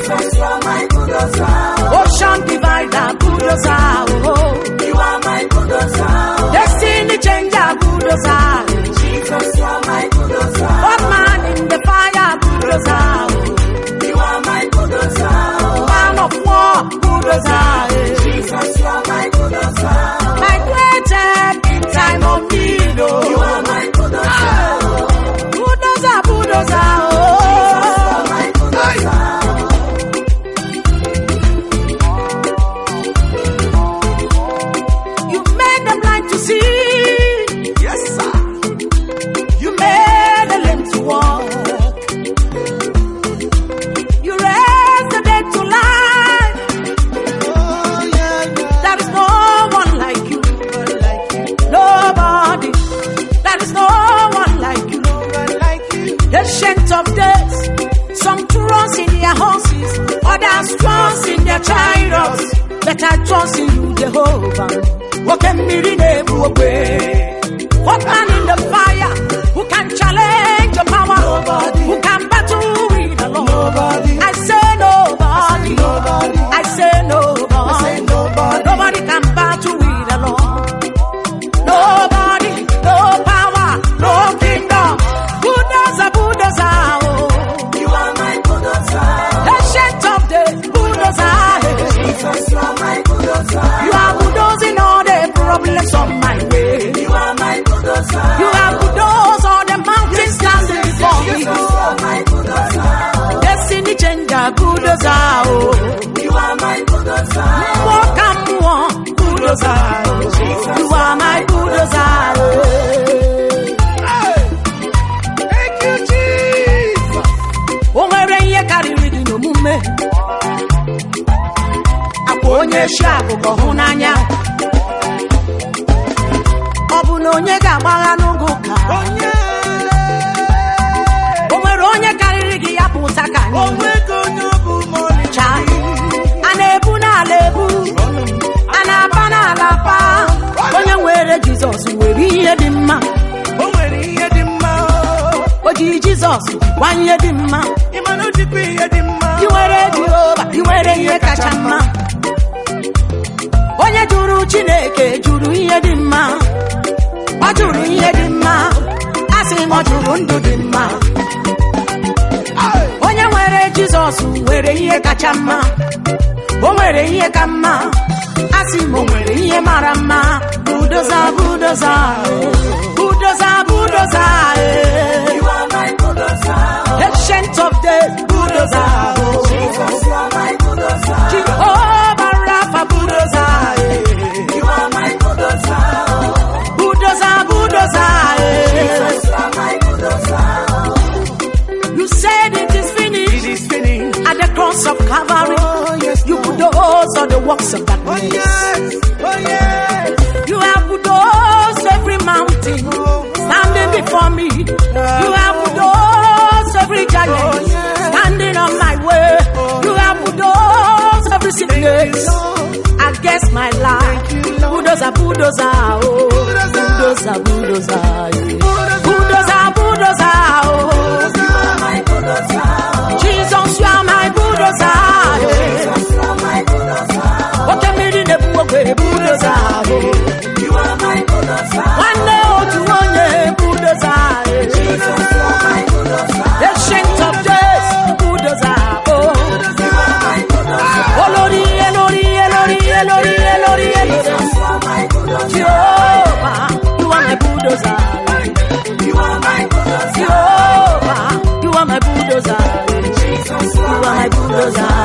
Jesus, you are my bulldozer. Ocean divider, bulldozer. Oh, You are my bulldozer. destiny changer, bulldozer. Jesus, you are my bulldozer. One man in the fire, bulldozer. You are my bulldozer. Man of war, bulldozer. Jesus, you are my bulldozer. My great help in time of need. You Oh, are my bulldozer. bulldozer, bulldozer. Oh, My bulldozer. you made the blind to see. Yes, sir. You made the lame to walk. You raised the dead to life. Oh, yeah, yeah. There is no one like you. Nobody. There is no one like you. Nobody like you. Ancient of days. Some trust in their horses, others trust in their chariots. But I trust in you, Jehovah. What can be what man in the fire who can challenge your power? Nobody. Who can battle with the Lord? Nobody. I say nobody. Nobody. I say nobody. I say nobody. Nobody can battle with the Lord. Nobody, no power, no kingdom. Bulldozer, bulldozer. Oh. You are my bulldozer. Ancient of days, bulldozer. Jesus, you are my bulldozer. You are bulldozing all the problems on my way. You are my bulldozer. You have bulldozed all the mountains standing before me. Jesus, you are my bulldozer. Destiny changer, bulldozer. Oh. You are my bulldozer. Walk and walk, bulldozer. You are my bulldozer. Thank you, Jesus. O nwere ihe karịrị gị n'omume. Akwa onye shi akụkọ hụ n'anya. Ọ bụ na onye ga-agbagha n'oge ụka. Onye. O nwere onye karịrị gị ya pụta ka anyị. Onwego onye ọ bụ ma ọlị. Chaa. A na-ebu n'ala ebu. A na-apa n'ala pa. Onye nwere Jizọs nwere ihe dị mma. O nwere ihe dị mma. O ji Jizọs gwa ihe dị mma. Ị ma na o jikwa ihe dị mma. I nwere Jehova, I nwere ihe kacha mma. Onye jụrụ Chineke jụrụ ihe dị mma. Ọ jụrụ ihe dị mma. A sị m ọ jụrụ ndụ dị mma. Onye nwere Jizọs nwere ihe kacha mma. O nwere ihe ka mma. A sị m o nwere ihe mara mma. Bulldozer, bulldozer. Bulldozer, bulldozer. You are my bulldozer. Ancient of days, bulldozer. Jesus, you are my bulldozer. Jehovah Rapha, bulldozer. You are my bulldozer. Bulldozer, bulldozer. Jesus, you are my bulldozer. You said it is finished. It is finished. At the cross of Calvary. Oh, yes, You bulldoze all the works of Oh, darkness. yes. Oh, yes. You have bulldozed every mountain standing before me. You have bulldozed every giant standing on my way. You have bulldozed every sickness against my life. Bulldozer, bulldozer, oh. Bulldozer, bulldozer, yeah. Bulldozer, bulldozer, oh. You are my bulldozer. Jesus, you are my bulldozer. Jesus, you are my bulldozer. Okay, me in the bulldozer. You are my bulldozer. One day, oh, to one day, bulldozer. Jesus, you are my bulldozer. Ancient of days, bulldozer. Oh, You are my bulldozer. oh, Lori, Elori, Elori, Elori, Elori, Elori. Jesus, you are my bulldozer. Jehovah, you are my bulldozer. You are my bulldozer. Jehovah, you are my bulldozer. Jesus, you You are my bulldozer.